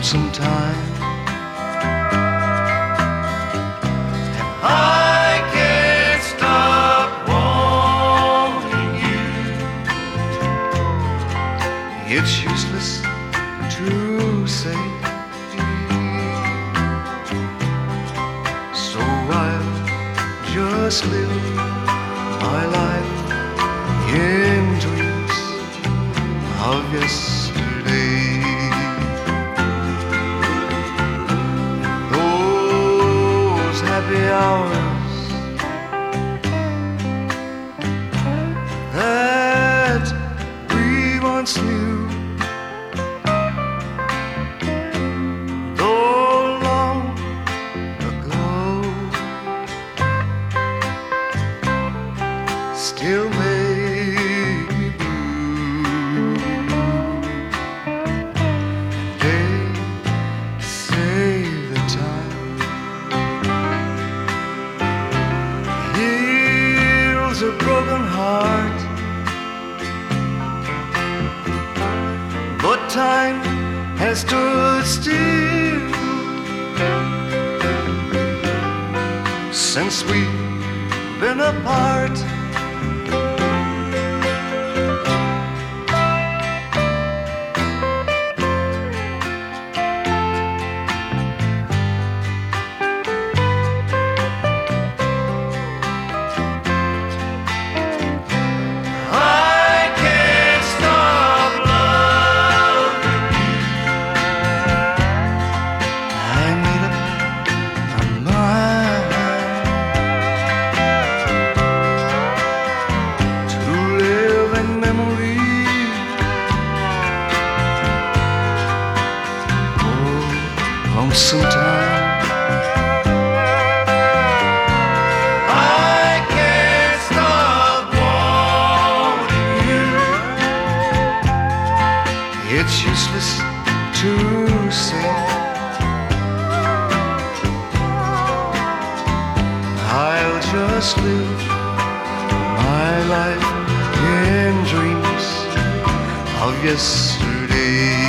lonesome time. I can't stop wanting you. It's useless to say, so I'll just live my life in dreams of yesterday. Those happy hours that we once knew, though long ago, still make me blue. They say that time heals a broken heart, but time has stood still since we've been apart. Sometime I can't stop wanting you. It's useless to say, I'll just live my life in dreams of yesterday.